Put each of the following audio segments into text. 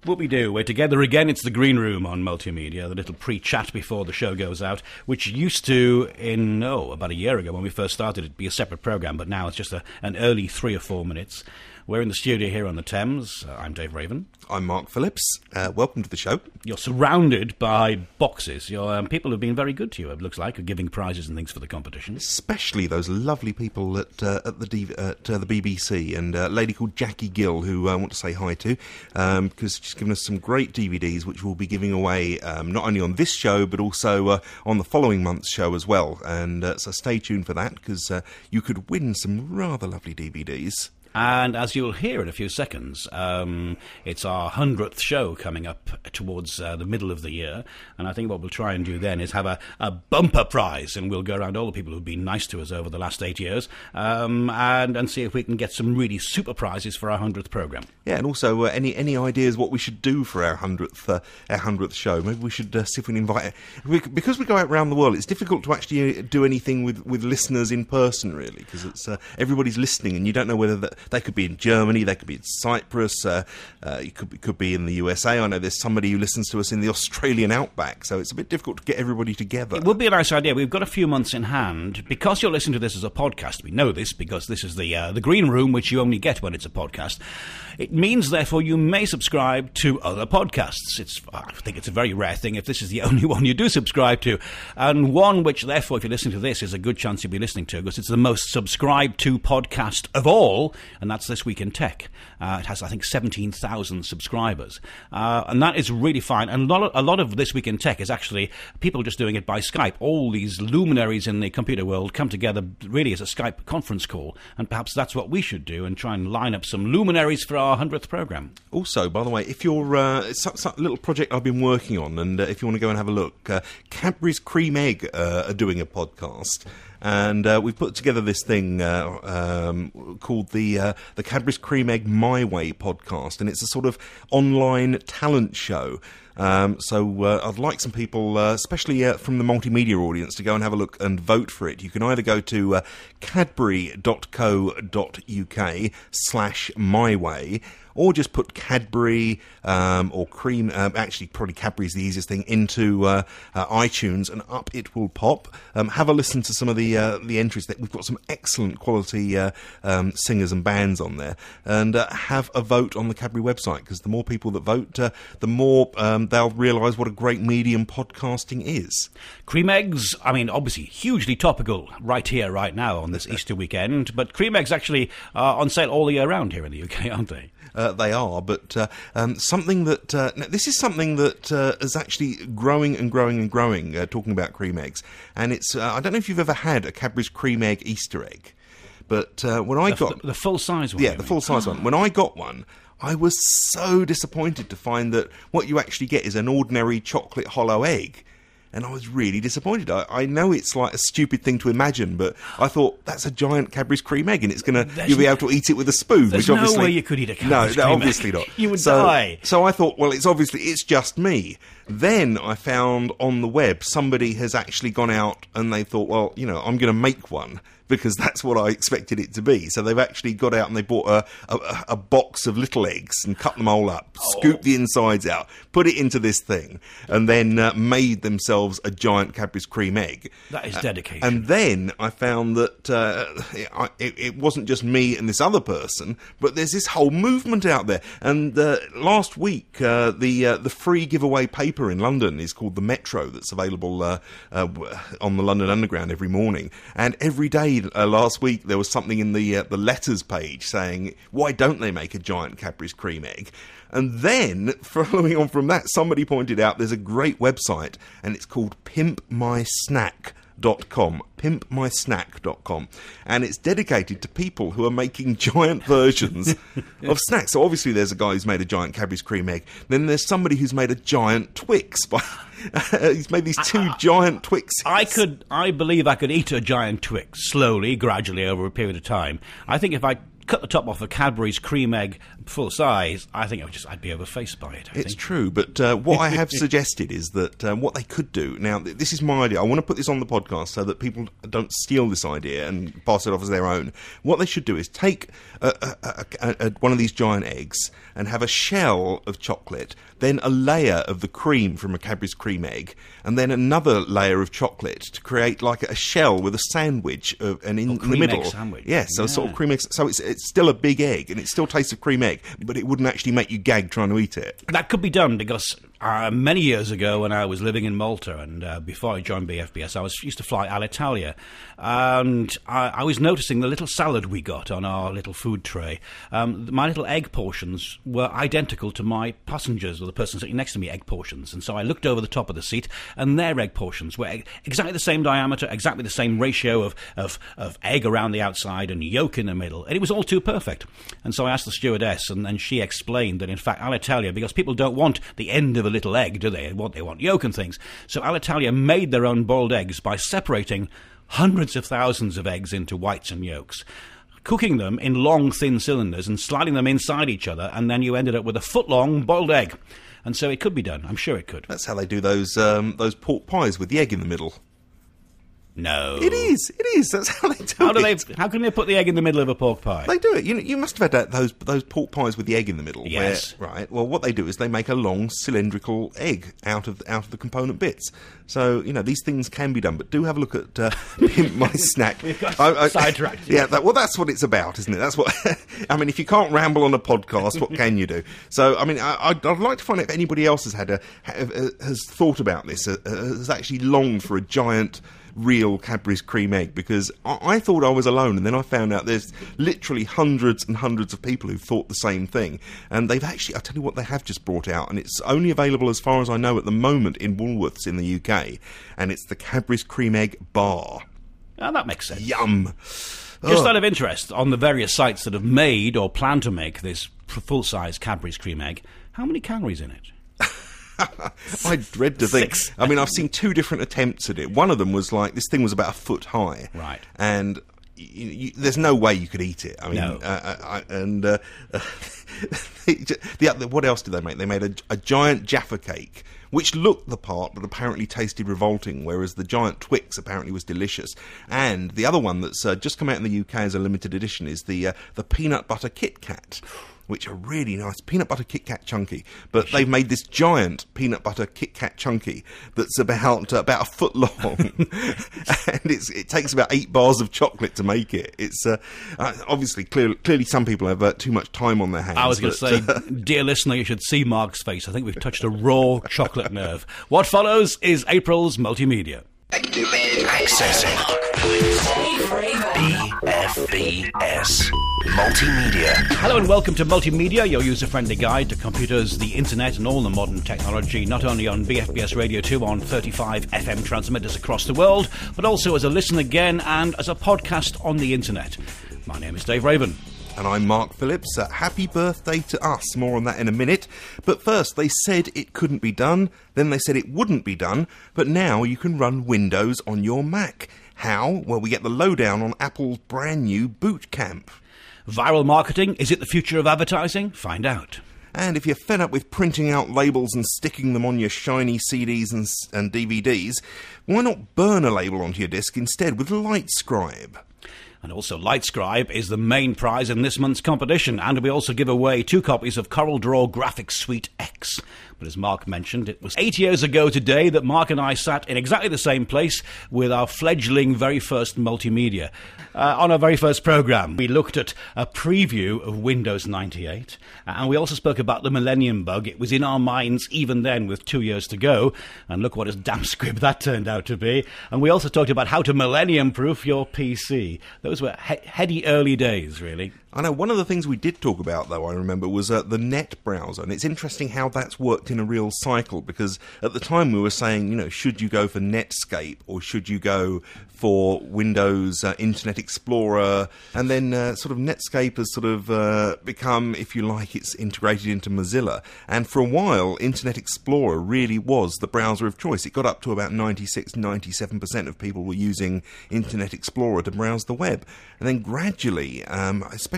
Whoopie-doo, we're together again. It's the Green Room on Multimedia, the little pre-chat before the show goes out, which used to, about a year ago when we first started, it'd be a separate programme, but now it's just an early 3 or 4 minutes. We're in the studio here on the Thames. I'm Dave Raven. I'm Mark Phillips. Welcome to the show. You're surrounded by boxes. People have been very good to you, it looks like, giving prizes and things for the competition. Especially those lovely people at the BBC, and a lady called Jackie Gill, who I want to say hi to, because she's given us some great DVDs, which we'll be giving away not only on this show, but also on the following month's show as well. And so stay tuned for that, because you could win some rather lovely DVDs. And as you'll hear in a few seconds, it's our 100th show coming up towards the middle of the year. And I think what we'll try and do then is have a bumper prize, and we'll go around all the people who've been nice to us over the last 8 years and see if we can get some really super prizes for our 100th programme. Yeah, and also any ideas what we should do for our 100th show. Maybe we should see if we can invite... Because we go out around the world, it's difficult to actually do anything with listeners in person, really, because it's everybody's listening, and you don't know whether... They could be in Germany, they could be in Cyprus, it could be in the USA. I know there's somebody who listens to us in the Australian outback, so it's a bit difficult to get everybody together. It would be a nice idea. We've got a few months in hand. Because you're listening to this as a podcast, we know this because this is the Green Room, which you only get when it's a podcast. It means, therefore, you may subscribe to other podcasts. I think it's a very rare thing if this is the only one you do subscribe to. And one which, therefore, if you're listening to this, is a good chance you'll be listening to, because it's the most subscribed to podcast of all, and that's This Week in Tech. It has, I think, 17,000 subscribers. And that is really fine. And a lot of This Week in Tech is actually people just doing it by Skype. All these luminaries in the computer world come together really as a Skype conference call. And perhaps that's what we should do, and try and line up some luminaries for our 100th programme. Also, by the way, if you're... it's a little project I've been working on, and if you want to go and have a look, Cadbury's Cream Egg are doing a podcast. And we've put together this thing called the Cadbury's Cream Egg My Way podcast, and it's a sort of online talent show. So I'd like some people, especially from the multimedia audience, to go and have a look and vote for it. You can either go to cadbury.co.uk/myway, or just put Cadbury or Cream, actually probably Cadbury's the easiest thing, into iTunes, and up it will pop. Have a listen to some of the entries. We've got some excellent quality singers and bands on there, and have a vote on the Cadbury website, because the more people that vote, the more they'll realise what a great medium podcasting is. Cream eggs, I mean, obviously hugely topical right here, right now on this Easter weekend, but cream eggs actually are on sale all year round here in the UK, aren't they? They are, but something that... this is something that is actually growing and growing and growing, talking about cream eggs. And it's... I don't know if you've ever had a Cadbury's Cream Egg Easter egg, but when I got... The full-size one? Yeah, the full-size one. When I got one, I was so disappointed to find that what you actually get is an ordinary chocolate hollow egg. And I was really disappointed. I know it's like a stupid thing to imagine, but I thought, that's a giant Cadbury's Cream Egg, and you'll be able to eat it with a spoon. There's no way you could eat a Cadbury's Cream Egg. No, obviously not. You would die. So I thought, well, it's just me. Then I found on the web somebody has actually gone out and they thought, well, I'm going to make one, because that's what I expected it to be. So they've actually got out and they bought a box of little eggs and cut them all up, scooped the insides out, put it into this thing, and then made themselves a giant Cadbury's Cream Egg. That is dedication. And then I found that it wasn't just me and this other person, but there's this whole movement out there. And last week, the free giveaway paper in London is called The Metro, that's available on the London Underground every morning. And every day last week there was something in the letters page saying, why don't they make a giant Cadbury's Cream Egg? And then, following on from that, somebody pointed out there's a great website, and it's called pimpmysnack.com, and it's dedicated to people who are making giant versions of snacks. So obviously there's a guy who's made a giant Cadbury's Cream Egg, then there's somebody who's made a giant Twix. He's made these two giant Twixes. I believe I could eat a giant Twix slowly, gradually, over a period of time. I think if I cut the top off a Cadbury's cream egg full size, I think I'd be overfaced by it. It's true, but what I have suggested is that what they could do, now this is my idea, I want to put this on the podcast so that people don't steal this idea and pass it off as their own. What they should do is take one of these giant eggs and have a shell of chocolate, then a layer of the cream from a Cadbury's cream egg, and then another layer of chocolate to create like a shell with a sandwich in the middle. Egg sandwich. Yes, so sort of cream egg. So it's still a big egg, and it still tastes of cream egg, but it wouldn't actually make you gag trying to eat it. That could be done because many years ago when I was living in Malta and before I joined BFBS, I used to fly Alitalia, and I was noticing the little salad we got on our little food tray. My little egg portions were identical to my passengers or the person sitting next to me egg portions, and so I looked over the top of the seat and their egg portions were exactly the same diameter, exactly the same ratio of egg around the outside and yolk in the middle, and it was all too perfect. And so I asked the stewardess, and then she explained that in fact Alitalia, because people don't want the end of a little egg, do they? They want yolk and things. So Alitalia made their own boiled eggs by separating hundreds of thousands of eggs into whites and yolks, cooking them in long, thin cylinders and sliding them inside each other, and then you ended up with a foot-long boiled egg. And so it could be done. I'm sure it could. That's how they do those pork pies with the egg in the middle. No. It is. That's how they do it. How can they put the egg in the middle of a pork pie? They do it. You must have had those pork pies with the egg in the middle. Yes. Right. Well, what they do is they make a long cylindrical egg out of the component bits. So, these things can be done. But do have a look at Pimp My Snack. We've got sidetracked. Yeah, that's what it's about, isn't it? That's what... I mean, if you can't ramble on a podcast, what can you do? So, I mean, I'd like to find out if anybody else has thought about this, has actually longed for a giant real Cadbury's cream egg, because I thought I was alone, and then I found out there's literally hundreds and hundreds of people who've thought the same thing, and they've actually, I'll tell you what they have just brought out, and it's only available as far as I know at the moment in Woolworths in the UK, and it's the Cadbury's cream egg bar. Oh, that makes sense. Yum. Just out of interest, on the various sites that have made or plan to make this full-size Cadbury's cream egg, how many calories in it? I dread to think. 6. I mean, I've seen 2 different attempts at it. One of them was like, this thing was about a foot high. Right. And there's no way you could eat it. I mean, no. What else did they make? They made a giant Jaffa cake, which looked the part but apparently tasted revolting, whereas the giant Twix apparently was delicious. And the other one that's just come out in the UK as a limited edition is the peanut butter Kit Kat, which are really nice. Peanut butter Kit Kat Chunky. But they've made this giant peanut butter Kit Kat Chunky that's about a foot long. And it takes about 8 bars of chocolate to make it. It's obviously, clearly some people have too much time on their hands. I was going to say, dear listener, you should see Mark's face. I think we've touched a raw chocolate nerve. What follows is April's Multimedia. Accessing BFBS Multimedia. Hello and welcome to Multimedia, your user-friendly guide to computers, the internet and all the modern technology, not only on BFBS Radio 2 on 35 FM transmitters across the world, but also as a listen again and as a podcast on the internet. My name is Dave Raven. And I'm Mark Phillips. Happy birthday to us. More on that in a minute. But first, they said it couldn't be done. Then they said it wouldn't be done. But now you can run Windows on your Mac. How? Well, we get the lowdown on Apple's brand new Boot Camp. Viral marketing, is it the future of advertising? Find out. And if you're fed up with printing out labels and sticking them on your shiny CDs and DVDs, why not burn a label onto your disc instead with LightScribe? And also, LightScribe is the main prize in this month's competition, and we also give away 2 copies of CorelDRAW Graphics Suite X. But as Mark mentioned, it was 8 years ago today that Mark and I sat in exactly the same place with our fledgling very first Multimedia. On our very first programme, we looked at a preview of Windows 98, and we also spoke about the Millennium Bug. It was in our minds even then with 2 years to go, and look what a damn squib that turned out to be. And we also talked about how to millennium-proof your PC. Those were heady early days, really. I know, one of the things we did talk about, though, I remember, was the Net browser. And it's interesting how that's worked in a real cycle, because at the time we were saying, should you go for Netscape or should you go for Windows Internet Explorer? And then sort of Netscape has sort of become, if you like, it's integrated into Mozilla. And for a while, Internet Explorer really was the browser of choice. It got up to about 96-97% of people were using Internet Explorer to browse the web. And then gradually, especially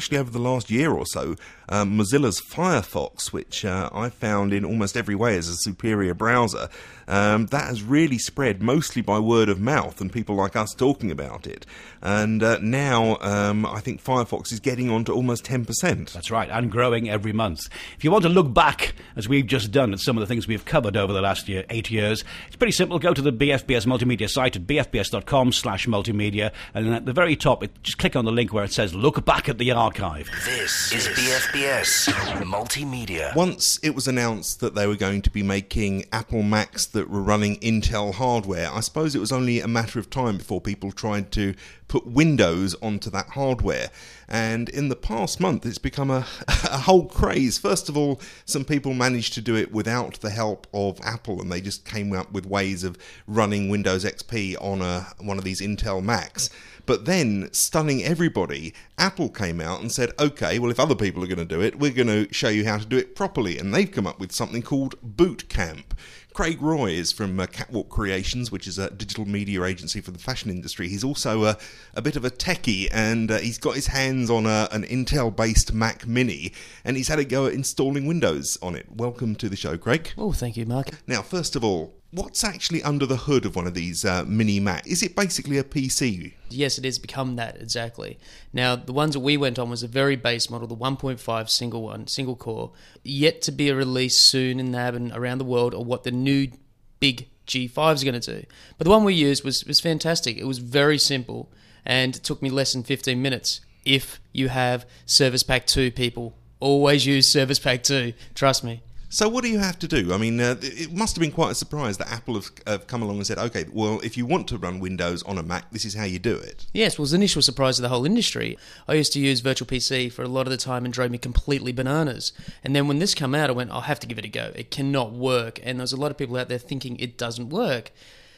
especially over the last year or so, Mozilla's Firefox, which I found in almost every way as a superior browser, that has really spread mostly by word of mouth and people like us talking about it. And now I think Firefox is getting on to almost 10%. That's right, and growing every month. If you want to look back, as we've just done, at some of the things we've covered over the last 8 years, it's pretty simple. Go to the BFBS Multimedia site at bfbs.com/multimedia, and then at the very top, just click on the link where it says Look Back at the Archive. This is BFBS Multimedia. Once it was announced that they were going to be making Apple Macs that were running Intel hardware, I suppose it was only a matter of time before people tried to put Windows onto that hardware. And in the past month, it's become a whole craze. First of all, some people managed to do it without the help of Apple, and they just came up with ways of running Windows XP on one of these Intel Macs. But then, stunning everybody, Apple came out and said, okay, well, if other people are going to do it, we're going to show you how to do it properly. And they've come up with something called Boot Camp. Craig Roy is from Catwalk Creations, which is a digital media agency for the fashion industry. He's also a bit of a techie, and he's got his hands on an Intel-based Mac Mini, and he's had a go at installing Windows on it. Welcome to the show, Craig. Oh, thank you, Mark. Now, first of all, what's actually under the hood of one of these mini Mac? Is it basically a PC? Yes, it has become that, exactly. Now, the ones that we went on was a very base model, the 1.5 single core, yet to be released soon in NAB and around the world, or what the new big G5s are going to do. But the one we used was fantastic. It was very simple, and it took me less than 15 minutes. If you have Service Pack 2, people, always use Service Pack 2, trust me. So what do you have to do? I mean, it must have been quite a surprise that Apple have come along and said, okay, well, if you want to run Windows on a Mac, this is how you do it. Yes, well, it was an initial surprise to the whole industry. I used to use Virtual PC for a lot of the time and drove me completely bananas. And then when this came out, I went, I'll have to give it a go. It cannot work. And there's a lot of people out there thinking it doesn't work.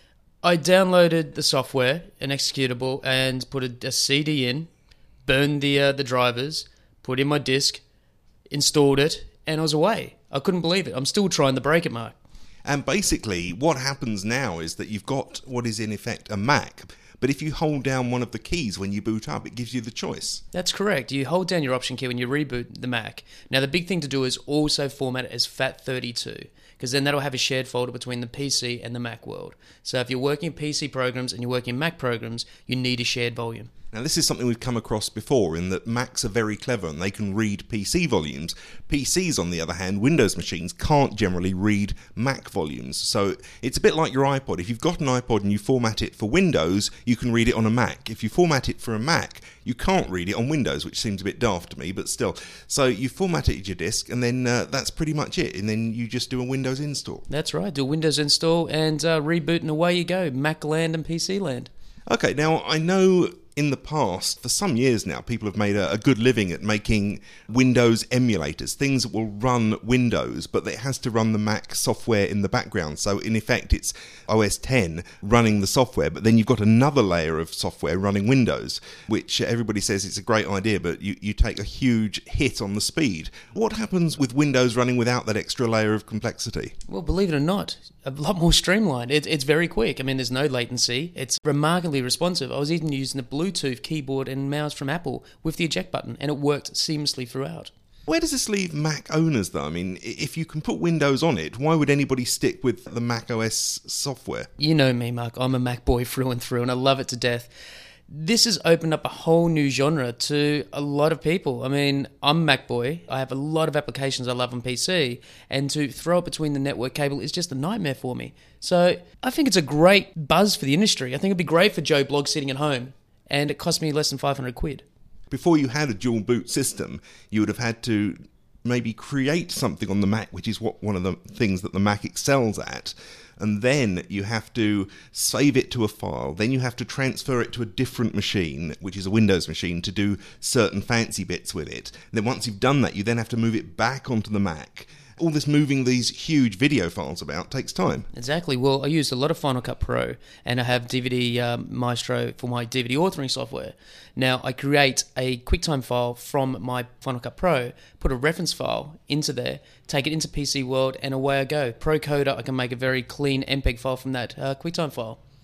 I downloaded the software, an executable, and put a CD in, burned the drivers, put in my disk, installed it, and I was away. I couldn't believe it. I'm still trying to break it, Mark. And basically, what happens now is that you've got what is in effect a Mac, but if you hold down one of the keys when you boot up, it gives you the choice. That's correct. You hold down your Option key when you reboot the Mac. Now, the big thing to do is also format it as FAT32, because then that'll have a shared folder between the PC and the Mac world. So if you're working PC programs and you're working Mac programs, you need a shared volume. Now, this is something we've come across before, in that Macs are very clever and they can read PC volumes. PCs, on the other hand, Windows machines, can't generally read Mac volumes. So it's a bit like your iPod. If you've got an iPod and you format it for Windows, you can read it on a Mac. If you format it for a Mac, you can't read it on Windows, which seems a bit daft to me, but still. So you format it to your disk, and then that's pretty much it. And then you just do a Windows install. That's right. Do a Windows install and reboot, and away you go. Mac land and PC land. Okay, now I know in the past, for some years now, people have made a good living at making Windows emulators, things that will run Windows, but it has to run the Mac software in the background. So in effect, it's OS X running the software, but then you've got another layer of software running Windows, which everybody says it's a great idea, but you take a huge hit on the speed. What happens with Windows running without that extra layer of complexity? Well, believe it or not, a lot more streamlined. It's very quick. I mean, there's no latency. It's remarkably responsive. I was even using the Bluetooth keyboard and mouse from Apple with the eject button, and it worked seamlessly throughout. Where does this leave Mac owners, though? I mean, if you can put Windows on it, why would anybody stick with the Mac OS software? You know me, Mark. I'm a Mac boy through and through, and I love it to death. This has opened up a whole new genre to a lot of people. I mean, I'm a Mac boy. I have a lot of applications I love on PC, and to throw it between the network cable is just a nightmare for me. So I think it's a great buzz for the industry. I think it'd be great for Joe Blogg sitting at home, and it cost me less than 500 quid. Before you had a dual boot system, you would have had to maybe create something on the Mac, which is one of the things that the Mac excels at. And then you have to save it to a file. Then you have to transfer it to a different machine, which is a Windows machine, to do certain fancy bits with it. And then once you've done that, you then have to move it back onto the Mac. All this moving these huge video files about takes time. Exactly. Well, I used a lot of Final Cut Pro, and I have DVD Maestro for my DVD authoring software. Now, I create a QuickTime file from my Final Cut Pro, put a reference file into there, take it into PC World, and away I go. Pro Coder, I can make a very clean MPEG file from that QuickTime file.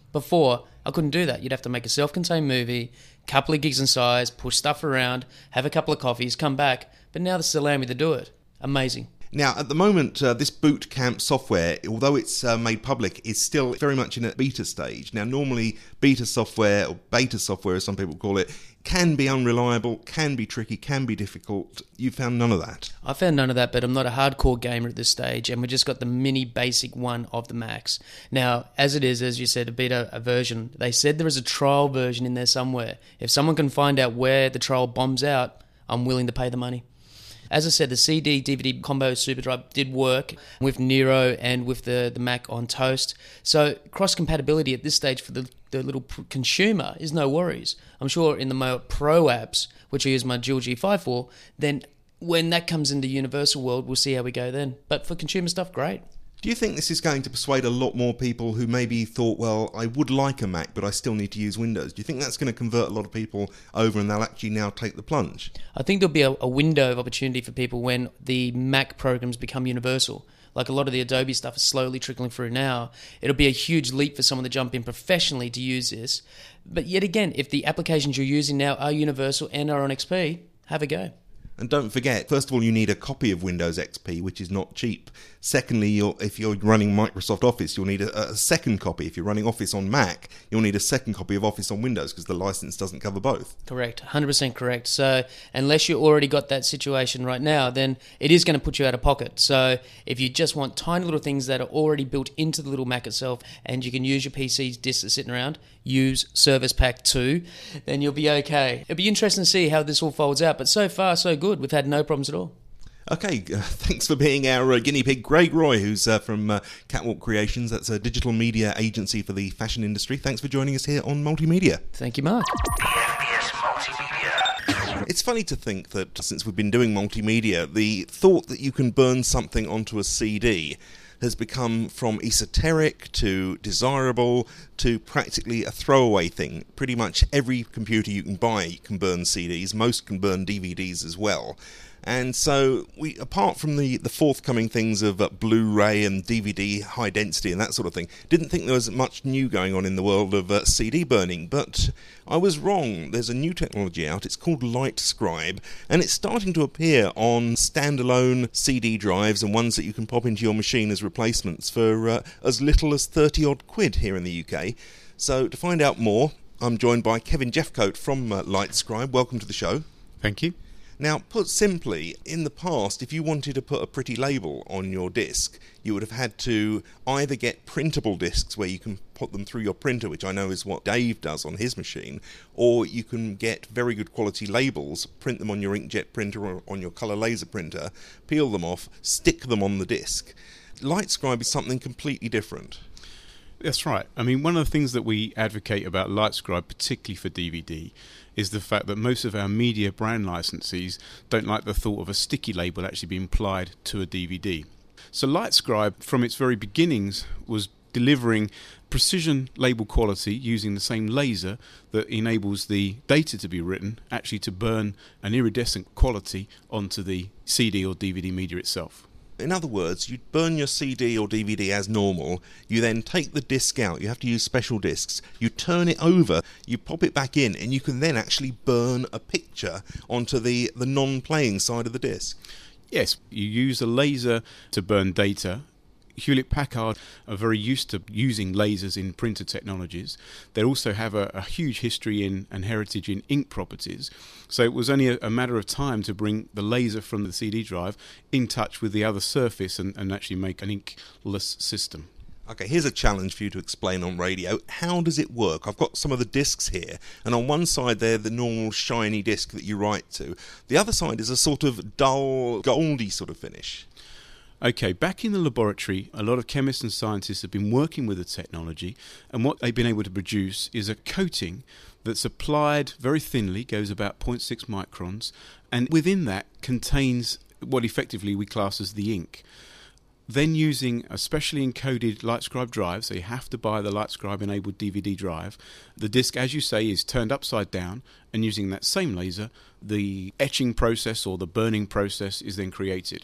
Before, I couldn't do that. You'd have to make a self-contained movie, couple of gigs in size, push stuff around, have a couple of coffees, come back. But now this allows me to do it. Amazing. Now, at the moment, this boot camp software, although it's made public, is still very much in a beta stage. Now, normally, beta software, or beta software as some people call it, can be unreliable, can be tricky, can be difficult. You found none of that? I found none of that, but I'm not a hardcore gamer at this stage, and we just got the mini basic one of the Macs. Now, as it is, as you said, a beta version, they said there is a trial version in there somewhere. If someone can find out where the trial bombs out, I'm willing to pay the money. As I said, the CD-DVD combo SuperDrive did work with Nero and with the Mac on Toast. So cross-compatibility at this stage for the little consumer is no worries. I'm sure in the more pro apps, which I use my Dual G5 for, then when that comes into Universal World, we'll see how we go then. But for consumer stuff, great. Do you think this is going to persuade a lot more people who maybe thought, well, I would like a Mac, but I still need to use Windows? Do you think that's going to convert a lot of people over and they'll actually now take the plunge? I think there'll be a window of opportunity for people when the Mac programs become universal. Like a lot of the Adobe stuff is slowly trickling through now. It'll be a huge leap for someone to jump in professionally to use this. But yet again, if the applications you're using now are universal and are on XP, have a go. And don't forget, first of all, you need a copy of Windows XP, which is not cheap. Secondly, if you're running Microsoft Office, you'll need a second copy. If you're running Office on Mac, you'll need a second copy of Office on Windows because the license doesn't cover both. Correct, 100% correct. So unless you already got that situation right now, then it is going to put you out of pocket. So if you just want tiny little things that are already built into the little Mac itself and you can use your PC's disks that's sitting around, use Service Pack 2, then you'll be okay. It'll be interesting to see how this all folds out, but so far so good. We've had no problems at all. Okay, thanks for being our guinea pig, Greg Roy, who's from Catwalk Creations. That's a digital media agency for the fashion industry. Thanks for joining us here on Multimedia. Thank you, Mark. BFBS Multimedia. It's funny to think that since we've been doing multimedia, the thought that you can burn something onto a CD has become from esoteric to desirable to practically a throwaway thing. Pretty much every computer you can buy can burn CDs. Most can burn DVDs as well. And so, apart from the forthcoming things of Blu-ray and DVD high density and that sort of thing, didn't think there was much new going on in the world of CD burning, but I was wrong. There's a new technology out, it's called LightScribe, and it's starting to appear on standalone CD drives and ones that you can pop into your machine as replacements for as little as 30 odd quid here in the UK. So, to find out more, I'm joined by Kevin Jeffcoat from LightScribe. Welcome to the show. Thank you. Now, put simply, in the past, if you wanted to put a pretty label on your disc, you would have had to either get printable discs where you can put them through your printer, which I know is what Dave does on his machine, or you can get very good quality labels, print them on your inkjet printer or on your colour laser printer, peel them off, stick them on the disc. LightScribe is something completely different. That's right. I mean, one of the things that we advocate about LightScribe, particularly for DVD, is the fact that most of our media brand licensees don't like the thought of a sticky label actually being applied to a DVD. So LightScribe, from its very beginnings, was delivering precision label quality using the same laser that enables the data to be written actually to burn an iridescent quality onto the CD or DVD media itself. In other words, you burn your CD or DVD as normal, you then take the disc out, you have to use special discs, you turn it over, you pop it back in, and you can then actually burn a picture onto the non-playing side of the disc. Yes, you use a laser to burn data. Hewlett-Packard are very used to using lasers in printer technologies. They also have a huge history and heritage in ink properties. So it was only a matter of time to bring the laser from the CD drive in touch with the other surface and actually make an inkless system. Okay, here's a challenge for you to explain on radio. How does it work? I've got some of the discs here, and on one side they're the normal shiny disc that you write to. The other side is a sort of dull, goldy sort of finish. Okay, back in the laboratory, a lot of chemists and scientists have been working with the technology, and what they've been able to produce is a coating that's applied very thinly, goes about 0.6 microns, and within that contains what effectively we class as the ink. Then using a specially encoded LightScribe drive, so you have to buy the LightScribe-enabled DVD drive, the disc, as you say, is turned upside down, and using that same laser, the etching process or the burning process is then created.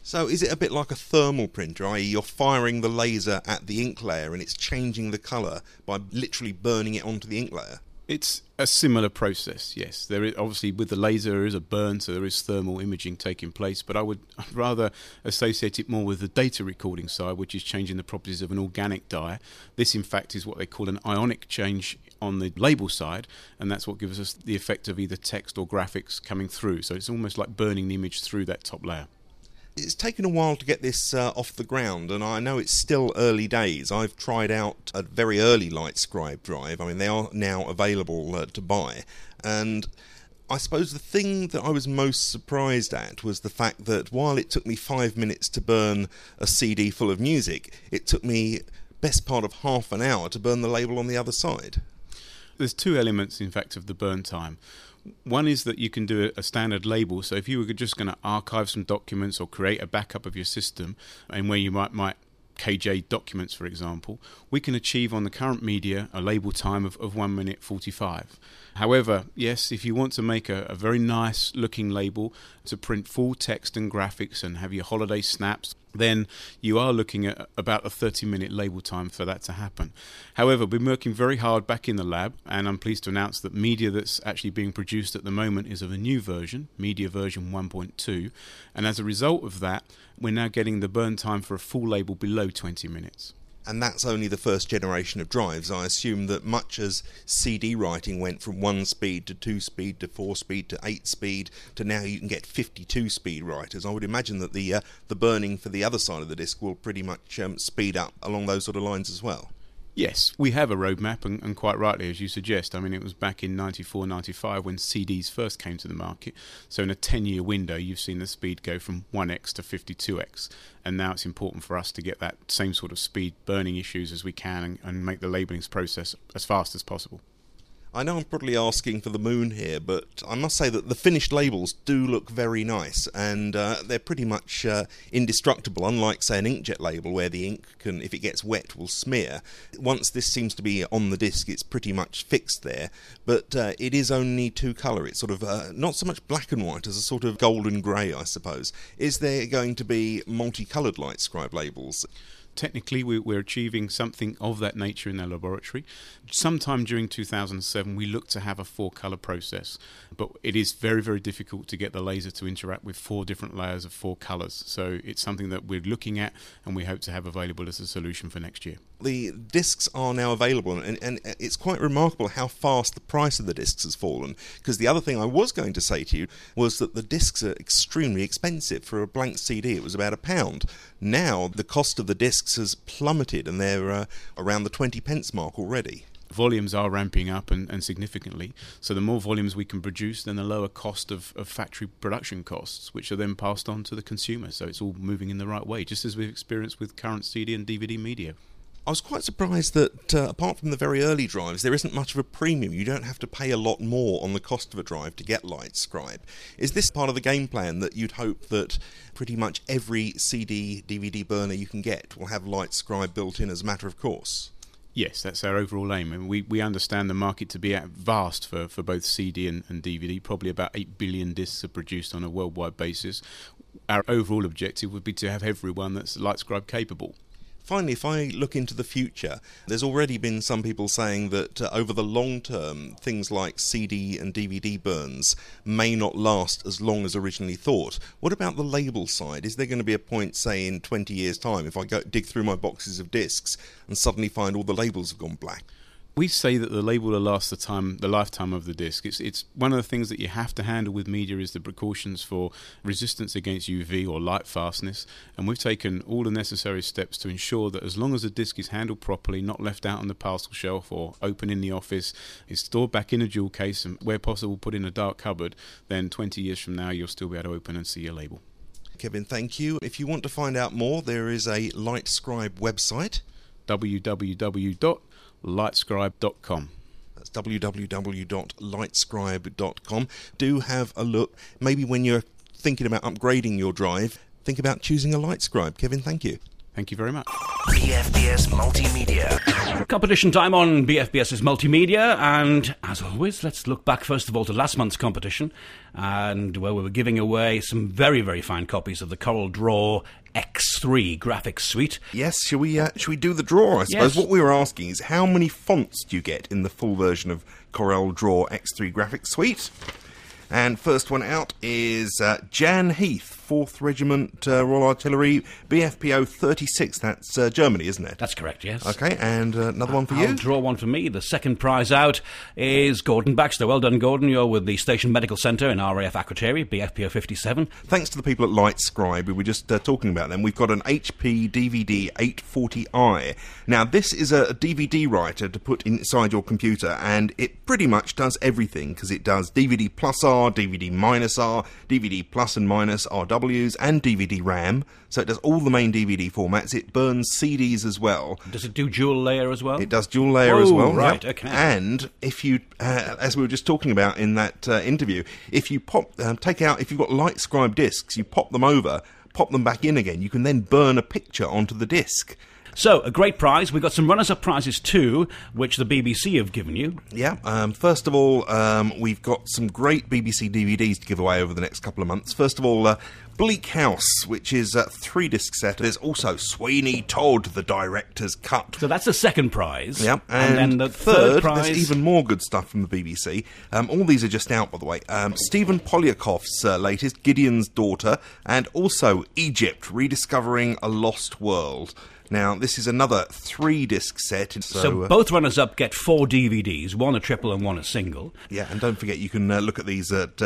So is it a bit like a thermal printer, i.e. you're firing the laser at the ink layer and it's changing the colour by literally burning it onto the ink layer? It's a similar process, yes. There is, obviously, with the laser, there is a burn, so there is thermal imaging taking place, but I'd rather associate it more with the data recording side, which is changing the properties of an organic dye. This, in fact, is what they call an ionic change on the label side, and that's what gives us the effect of either text or graphics coming through. So it's almost like burning the image through that top layer. It's taken a while to get this off the ground, and I know it's still early days. I've tried out a very early LightScribe drive. I mean, they are now available to buy. And I suppose the thing that I was most surprised at was the fact that while it took me 5 minutes to burn a CD full of music, it took me best part of half an hour to burn the label on the other side. There's two elements, in fact, of the burn time. One is that you can do a standard label, so if you were just going to archive some documents or create a backup of your system, and where you might KJ documents, for example, we can achieve on the current media a label time of 1 minute 45. However, yes, if you want to make a very nice looking label to print full text and graphics and have your holiday snaps, then you are looking at about a 30-minute label time for that to happen. However, we've been working very hard back in the lab, and I'm pleased to announce that media that's actually being produced at the moment is of a new version, media version 1.2, and as a result of that, we're now getting the burn time for a full label below 20 minutes. And that's only the first generation of drives. I assume that much as CD writing went from 1 speed to 2 speed to 4 speed to 8 speed to now you can get 52 speed writers, I would imagine that the burning for the other side of the disc will pretty much speed up along those sort of lines as well. Yes, we have a roadmap, and quite rightly, as you suggest. I mean, it was back in 94, 95 when CDs first came to the market. So in a 10-year window, you've seen the speed go from 1x to 52x. And now it's important for us to get that same sort of speed burning issues as we can and make the labelling process as fast as possible. I know I'm probably asking for the moon here, but I must say that the finished labels do look very nice, and they're pretty much indestructible, unlike, say, an inkjet label where the ink can, if it gets wet, will smear. Once this seems to be on the disc, it's pretty much fixed there, but it is only two colour. It's sort of not so much black and white as a sort of golden grey, I suppose. Is there going to be multicoloured LightScribe labels? Technically, we're achieving something of that nature in our laboratory. Sometime during 2007, we looked to have a 4-colour process, but it is very, very difficult to get the laser to interact with 4 different layers of 4 colours. So it's something that we're looking at, and we hope to have available as a solution for next year. The discs are now available, and it's quite remarkable how fast the price of the discs has fallen, because the other thing I was going to say to you was that the discs are extremely expensive. For a blank CD, it was about £1. Now, the cost of the discs has plummeted, and they're around the 20 pence mark already. Volumes are ramping up and significantly, so the more volumes we can produce, then the lower cost of factory production costs, which are then passed on to the consumer. So it's all moving in the right way, just as we've experienced with current CD and DVD media. I was quite surprised that, apart from the very early drives, there isn't much of a premium. You don't have to pay a lot more on the cost of a drive to get LightScribe. Is this part of the game plan that you'd hope that pretty much every CD, DVD burner you can get will have LightScribe built in as a matter of course? Yes, that's our overall aim. And we understand the market to be vast for both CD and DVD. Probably about 8 billion discs are produced on a worldwide basis. Our overall objective would be to have everyone that's LightScribe capable. Finally, if I look into the future, there's already been some people saying that over the long term, things like CD and DVD burns may not last as long as originally thought. What about the label side? Is there going to be a point, say, in 20 years' time, if I go dig through my boxes of discs and suddenly find all the labels have gone black? We say that the label will last the lifetime of the disc. It's one of the things that you have to handle with media is the precautions for resistance against UV or light fastness, and we've taken all the necessary steps to ensure that as long as the disc is handled properly, not left out on the parcel shelf or open in the office, is stored back in a jewel case and where possible put in a dark cupboard, then 20 years from now you'll still be able to open and see your label. Kevin, thank you. If you want to find out more, there is a LightScribe website. www.lightscribe.com. That's www.lightscribe.com. Do have a look. Maybe when you're thinking about upgrading your drive, think about choosing a LightScribe. Kevin, thank you. Thank you very much. BFBS Multimedia. Competition time on BFBS's Multimedia, and as always, let's look back first of all to last month's competition, and where we were giving away some very, very fine copies of the Coral Draw X3 graphics suite. Yes, shall we do the draw, I suppose? Yes. What we were asking is how many fonts do you get in the full version of Corel Draw X3 graphics suite? And first one out is Jan Heath, 4th Regiment Royal Artillery, BFPO 36. That's Germany, isn't it? That's correct, yes. Okay, and another one for I'll you? draw one for me. The second prize out is Gordon Baxter. Well done, Gordon. You're with the Station Medical Centre in RAF Akrotiri, BFPO 57. Thanks to the people at Lightscribe, we were just talking about them. We've got an HP DVD 840i. Now, this is a DVD writer to put inside your computer, and it pretty much does everything, because it does DVD plus R, DVD minus R, DVD plus and minus RWs, and DVD RAM. So it does all the main DVD formats. It burns CDs as well. Does it do dual layer as well? It does dual layer as well. Right, yep. okay. And if you, as we were just talking about in that interview, if you take out, if you've got Lightscribe discs, you pop them over, pop them back in again, you can then burn a picture onto the disc. So, a great prize. We've got some runners-up prizes too, which the BBC have given you. Yeah, first of all, we've got some great BBC DVDs to give away over the next couple of months. First of all, Bleak House, which is a 3-disc set. There's also Sweeney Todd, the director's cut. So that's the second prize. Yeah, and then the third prize. There's even more good stuff from the BBC. All these are just out, by the way. Stephen Polyakov's latest, Gideon's Daughter, and also Egypt, Rediscovering a Lost World. Now, this is another 3-disc set. So both runners-up get 4 DVDs, one a triple and one a single. Yeah, and don't forget you can look at these at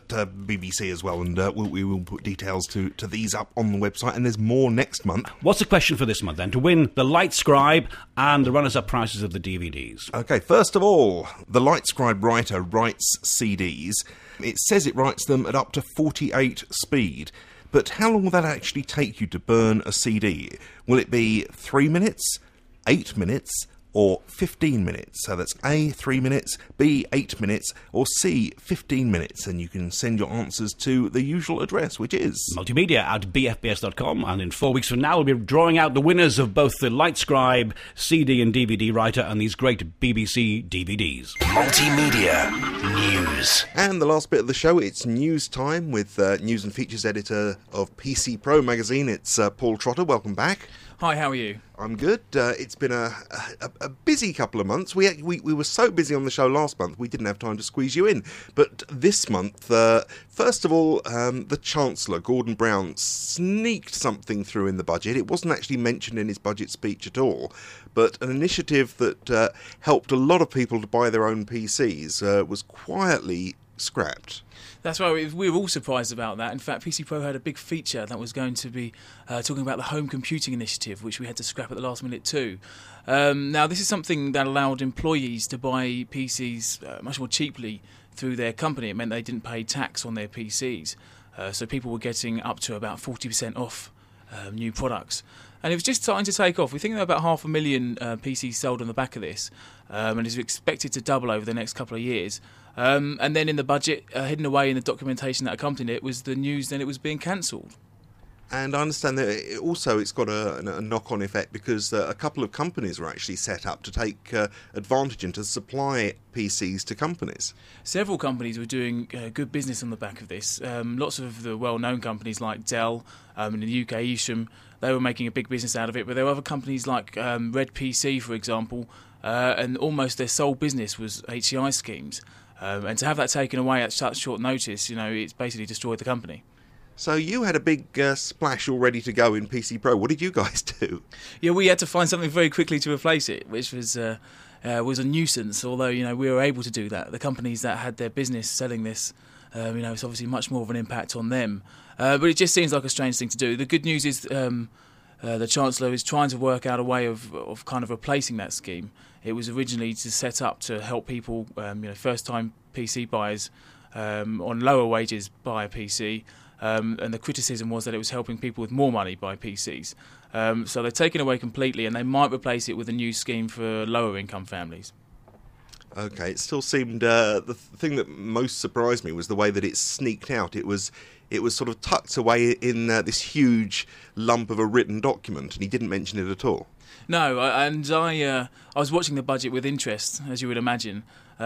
BBC as well, and we will put details to these up on the website, and there's more next month. What's the question for this month, then? To win the Lightscribe and the runners-up prices of the DVDs. Okay, first of all, the Lightscribe writer writes CDs. It says it writes them at up to 48 speed. But how long will that actually take you to burn a CD? Will it be 3 minutes, 8 minutes, or 15 minutes? So that's A, 3 minutes, B, 8 minutes, or C, 15 minutes. And you can send your answers to the usual address, which is Multimedia at bfbs.com, and in 4 weeks from now we'll be drawing out the winners of both the Lightscribe CD and DVD writer and these great BBC DVDs. Multimedia News. And the last bit of the show, it's news time with news and features editor of PC Pro magazine. It's Paul Trotter. Welcome back. Hi, how are you? I'm good. It's been a busy couple of months. We were so busy on the show last month, we didn't have time to squeeze you in. But this month, first of all, the Chancellor, Gordon Brown, sneaked something through in the budget. It wasn't actually mentioned in his budget speech at all, but an initiative that helped a lot of people to buy their own PCs was quietly scrapped. That's right, we were all surprised about that. In fact, PC Pro had a big feature that was going to be talking about the home computing initiative, which we had to scrap at the last minute too. Now, this is something that allowed employees to buy PCs much more cheaply through their company. It meant they didn't pay tax on their PCs. So people were getting up to about 40% off new products. And it was just starting to take off. We think there are about 500,000 PCs sold on the back of this, and it's expected to double over the next couple of years. And then in the budget, hidden away in the documentation that accompanied it, was the news that it was being cancelled. And I understand that it's got a knock-on effect because a couple of companies were actually set up to take advantage and to supply PCs to companies. Several companies were doing good business on the back of this. Lots of the well-known companies like Dell, in the UK, Isham, they were making a big business out of it. But there were other companies like Red PC, for example, and almost their sole business was HCI schemes. And to have that taken away at such short notice, it's basically destroyed the company. So you had a big splash all ready to go in PC Pro. What did you guys do? Yeah, we had to find something very quickly to replace it, which was a nuisance. Although we were able to do that. The companies that had their business selling this, it's obviously much more of an impact on them. But it just seems like a strange thing to do. The good news is the Chancellor is trying to work out a way of kind of replacing that scheme. It was originally set up to help people, first-time PC buyers on lower wages buy a PC. And the criticism was that it was helping people with more money buy PCs. So they're taken away completely, and they might replace it with a new scheme for lower income families. Okay, it still seemed the thing that most surprised me was the way that it sneaked out. It was it was sort of tucked away in this huge lump of a written document, and he didn't mention it at all. No, I was watching the budget with interest, as you would imagine,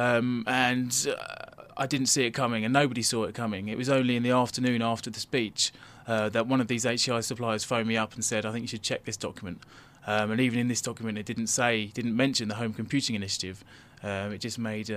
and I didn't see it coming, and nobody saw it coming. It was only in the afternoon after the speech that one of these HCI suppliers phoned me up and said, I think you should check this document. And even in this document, it didn't mention the Home Computing Initiative. It just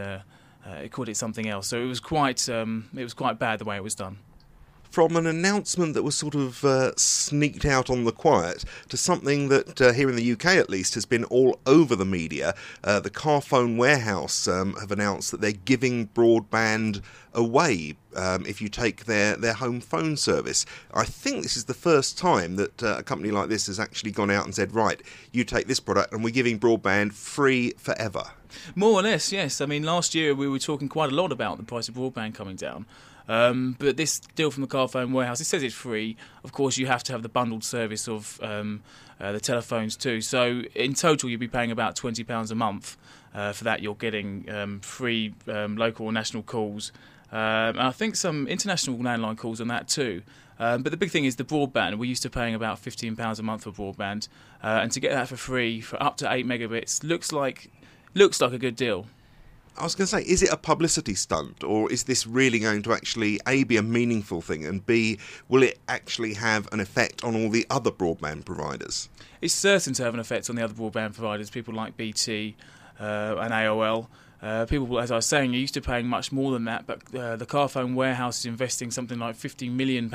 it called it something else. So it was quite bad the way it was done. From an announcement that was sort of sneaked out on the quiet to something that, here in the UK at least, has been all over the media, the Carphone Warehouse have announced that they're giving broadband away if you take their home phone service. I think this is the first time that a company like this has actually gone out and said, right, you take this product and we're giving broadband free forever. More or less, yes. I mean, last year we were talking quite a lot about the price of broadband coming down. But this deal from the Carphone Warehouse, it says it's free. Of course, you have to have the bundled service of the telephones too. So in total, you'll be paying about £20 a month. For that, you're getting free local or national calls. And I think some international landline calls on that too. But the big thing is the broadband. We're used to paying about £15 a month for broadband. And to get that for free for up to 8 megabits looks like a good deal. I was going to say, is it a publicity stunt, or is this really going to actually, A, be a meaningful thing, and B, will it actually have an effect on all the other broadband providers? It's certain to have an effect on the other broadband providers, people like BT and AOL. People, as I was saying, are used to paying much more than that, but the Carphone Warehouse is investing something like £50 million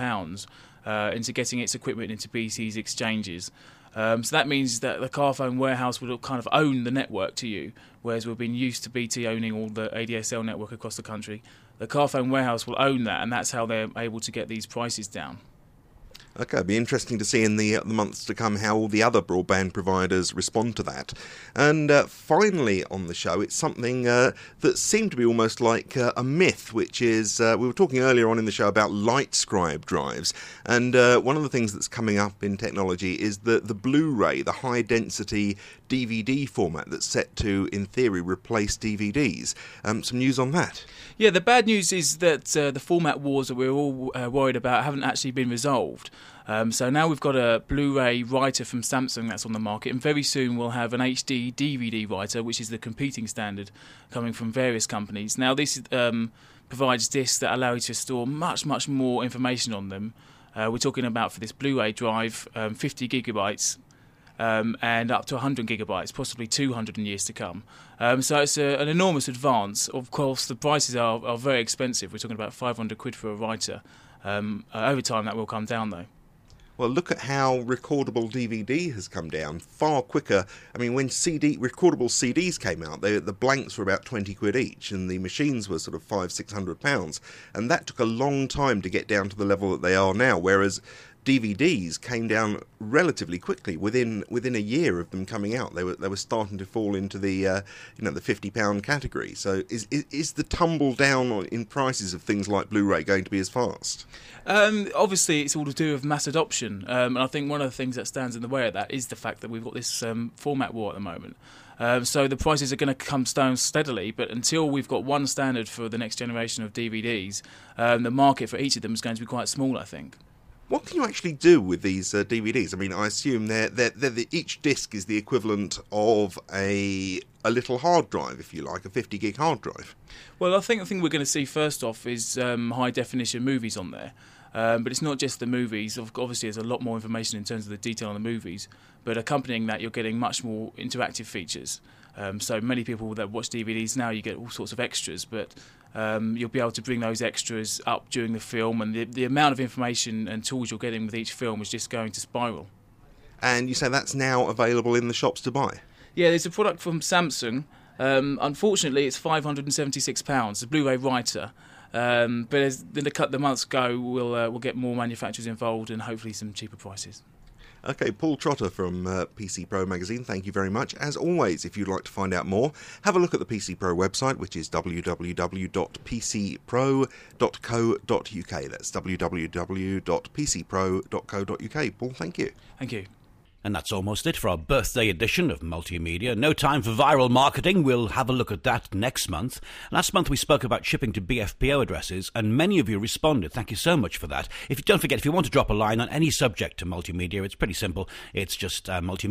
into getting its equipment into BT's exchanges. So that means that the Carphone Warehouse will kind of own the network to you, whereas we've been used to BT owning all the ADSL network across the country. The Carphone Warehouse will own that, and that's how they're able to get these prices down. Okay, it'll be interesting to see in the months to come how all the other broadband providers respond to that. And finally on the show, it's something that seemed to be almost like a myth, which is, we were talking earlier on in the show about LightScribe drives, and one of the things that's coming up in technology is the Blu-ray, the high-density DVD format that's set to, in theory, replace DVDs. Some news on that? Yeah, the bad news is that the format wars that we're all worried about haven't actually been resolved. So now we've got a Blu-ray writer from Samsung that's on the market, and very soon we'll have an HD DVD writer, which is the competing standard, coming from various companies. Now this provides discs that allow you to store much, much more information on them. We're talking about, for this Blu-ray drive, 50 gigabytes and up to 100 gigabytes, possibly 200 in years to come. So it's an enormous advance. Of course, the prices are very expensive. We're talking about 500 quid for a writer. Over time, that will come down, though. Well, look at how recordable DVD has come down far quicker. I mean, when recordable CDs came out, the blanks were about 20 quid each, and the machines were sort of £500-600, and that took a long time to get down to the level that they are now. Whereas DVDs came down relatively quickly. Within a year of them coming out, they were starting to fall into the the £50 category. So is the tumble down in prices of things like Blu-ray going to be as fast? Obviously, it's all to do with mass adoption, and I think one of the things that stands in the way of that is the fact that we've got this format war at the moment. So the prices are going to come down steadily, but until we've got one standard for the next generation of DVDs, the market for each of them is going to be quite small, I think. What can you actually do with these DVDs? I mean, I assume each disc is the equivalent of a little hard drive, if you like, a 50 gig hard drive. Well, I think the thing we're going to see first off is high definition movies on there. But it's not just the movies. Obviously, there's a lot more information in terms of the detail on the movies. But accompanying that, you're getting much more interactive features. So many people that watch DVDs now, you get all sorts of extras, but you'll be able to bring those extras up during the film, and the amount of information and tools you're getting with each film is just going to spiral. And you say that's now available in the shops to buy? Yeah, there's a product from Samsung. Unfortunately, it's £576, the Blu-ray writer. But as the months go, we'll get more manufacturers involved and hopefully some cheaper prices. Okay, Paul Trotter from PC Pro magazine, thank you very much. As always, if you'd like to find out more, have a look at the PC Pro website, which is www.pcpro.co.uk. That's www.pcpro.co.uk. Paul, thank you. Thank you. And that's almost it for our birthday edition of Multimedia. No time for viral marketing. We'll have a look at that next month. Last month we spoke about shipping to BFPO addresses, and many of you responded. Thank you so much for that. Don't forget, if you want to drop a line on any subject to Multimedia, it's pretty simple. It's just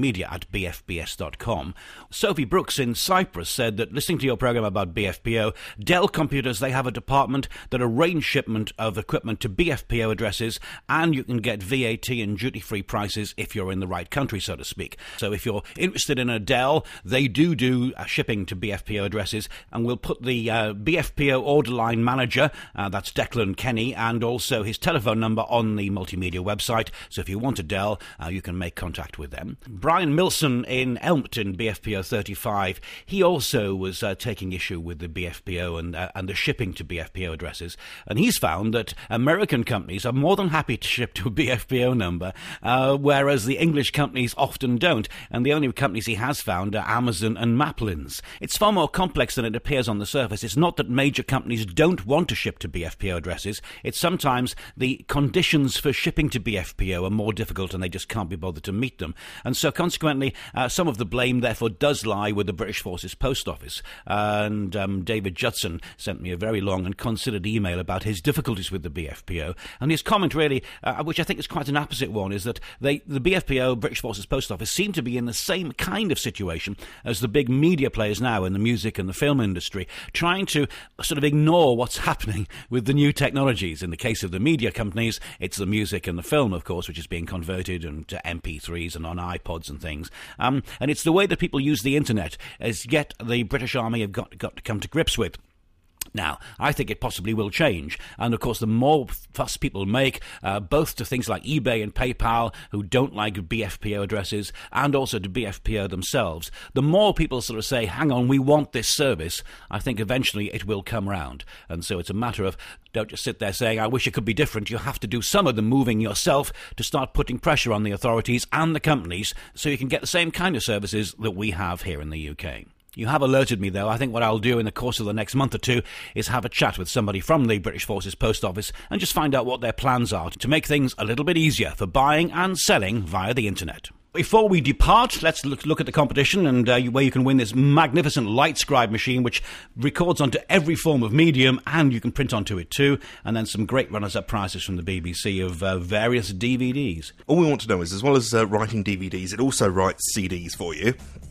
multimedia@bfbs.com. Sophie Brooks in Cyprus said that listening to your program about BFPO, Dell Computers, they have a department that arrange shipment of equipment to BFPO addresses, and you can get VAT and duty-free prices if you're in the right country, so to speak. So if you're interested in a Dell, they do shipping to BFPO addresses, and we'll put the BFPO order line manager, that's Declan Kenny, and also his telephone number on the Multimedia website. So if you want a Dell, you can make contact with them. Brian Milson in Elmpton, BFPO 35, he also was taking issue with the BFPO and the shipping to BFPO addresses, and he's found that American companies are more than happy to ship to a BFPO number, whereas the English companies often don't, and the only companies he has found are Amazon and Maplins. It's far more complex than it appears on the surface. It's not that major companies don't want to ship to BFPO addresses, it's sometimes the conditions for shipping to BFPO are more difficult and they just can't be bothered to meet them. And so consequently, some of the blame therefore does lie with the British Forces Post Office. And David Judson sent me a very long and considered email about his difficulties with the BFPO, and his comment really, which I think is quite an opposite one, is that the BFPO, British Forces Post Office, seem to be in the same kind of situation as the big media players now in the music and the film industry, trying to sort of ignore what's happening with the new technologies. In the case of the media companies, it's the music and the film, of course, which is being converted into MP3s and on iPods and things. And it's the way that people use the internet as yet the British Army have got to come to grips with. Now, I think it possibly will change, and of course the more fuss people make, both to things like eBay and PayPal, who don't like BFPO addresses, and also to BFPO themselves, the more people sort of say, hang on, we want this service, I think eventually it will come round. And so it's a matter of, don't just sit there saying, I wish it could be different. You have to do some of the moving yourself to start putting pressure on the authorities and the companies so you can get the same kind of services that we have here in the UK. You have alerted me, though. I think what I'll do in the course of the next month or two is have a chat with somebody from the British Forces Post Office and just find out what their plans are to make things a little bit easier for buying and selling via the internet. Before we depart, let's look at the competition and where you can win this magnificent LightScribe machine, which records onto every form of medium, and you can print onto it too, and then some great runners-up prizes from the BBC of various DVDs. All we want to know is, as well as writing DVDs, it also writes CDs for you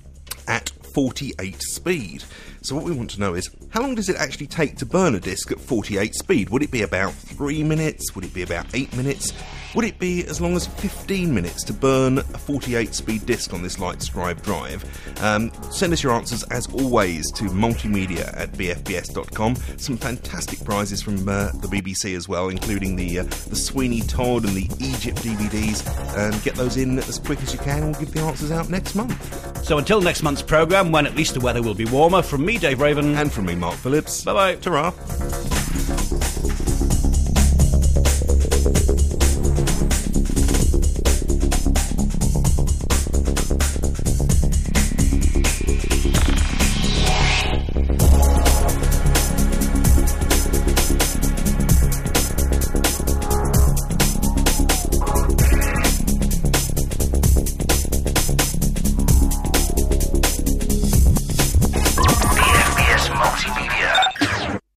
at 48 speed. So what we want to know is, how long does it actually take to burn a disc at 48 speed? Would it be about 3 minutes? Would it be about 8 minutes? Would it be as long as 15 minutes to burn a 48 speed disc on this LightScribe drive? Send us your answers as always to multimedia@bfbs.com. Some fantastic prizes from the BBC as well, including the Sweeney Todd and the Egypt DVDs, and get those in as quick as you can, and we'll give the answers out next month. So until next month's programme, when at least the weather will be warmer, from me, Dave Raven. And from me, Mark Phillips. Bye-bye. Ta-ra.